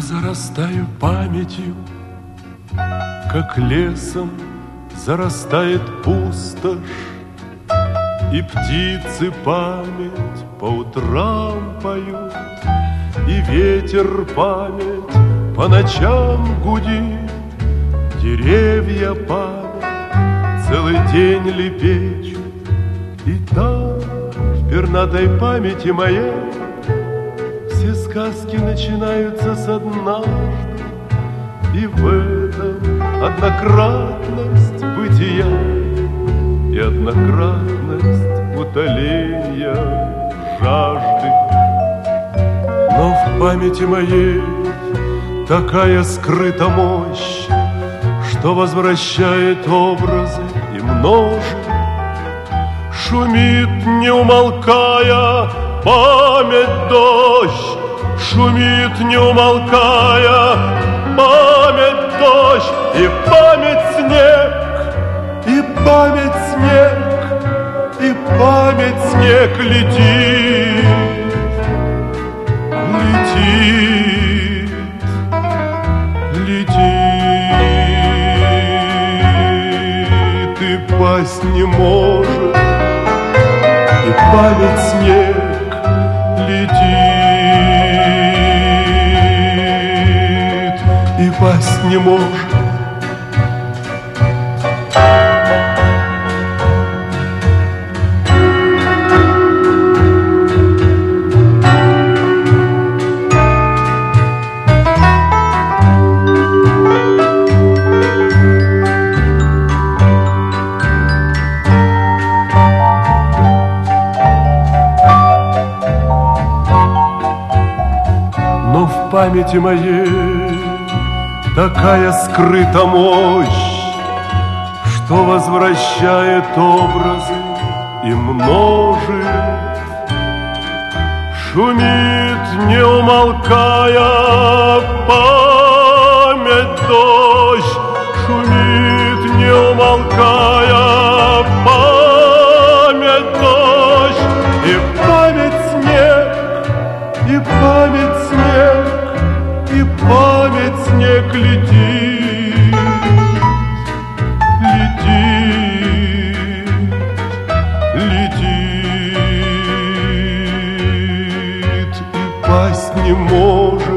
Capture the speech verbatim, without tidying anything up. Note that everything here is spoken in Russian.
зарастаю памятью, как лесом зарастает пустошь, и птицы память по утрам поют, и ветер память по ночам гудит, деревья память целый день лепечут. И там, в пернатой памяти моей, все сказки начинаются с однажды, и в этом однократность бытия и однократность утоления жажды. Но в памяти моей такая скрыта мощь, что возвращает образы и множит. Шумит, не умолкая, память дождь, шумит, не умолкая, память дождь, и память снег, и память снег, и память снег летит, летит, летит, и пасть не может. И память снег летит, и пасть не может. В памяти моей такая скрыта мощь, что возвращает образы и множит. Шумит, не умолкая, память дождь, шумит, не умолкая, память дождь, и память снег, и память снег, и память снег летит, летит, летит, и пасть не может.